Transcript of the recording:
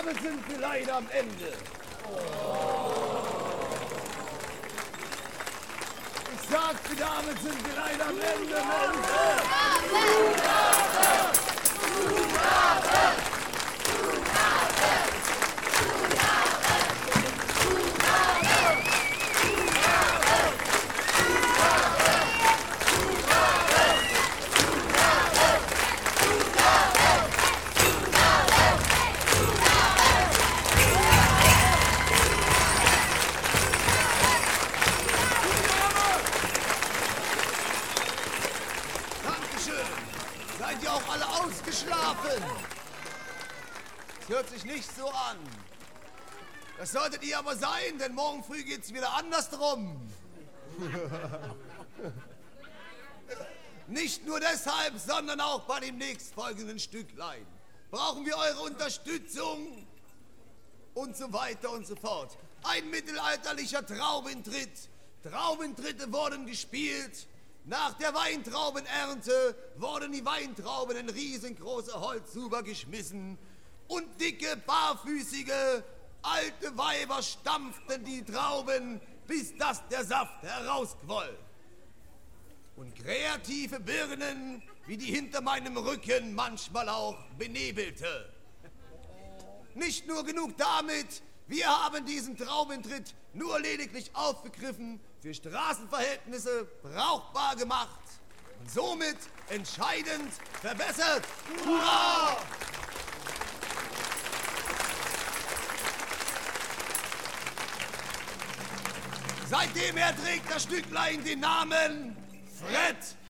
Damen sind vielleicht am Ende. Ich sag, die Damen sind vielleicht am Ende, Seid ihr auch alle ausgeschlafen? Es hört sich nicht so an. Das solltet ihr aber sein, denn morgen früh geht's wieder andersrum. Nicht nur deshalb, sondern auch bei dem nächstfolgenden Stücklein brauchen wir eure Unterstützung und so weiter und so fort. Ein mittelalterlicher Traubentritt. Traubentritte wurden gespielt. Nach der Weintraubenernte wurden die Weintrauben in riesengroße Holzhuber geschmissen und dicke, barfüßige, alte Weiber stampften die Trauben, bis dass der Saft herausquoll. Und kreative Birnen, wie die hinter meinem Rücken manchmal auch benebelte. Nicht nur genug damit, wir haben diesen Traubentritt nur lediglich aufgegriffen, für Straßenverhältnisse brauchbar gemacht und somit entscheidend verbessert. Hurra! Seitdem trägt das Stücklein den Namen Fred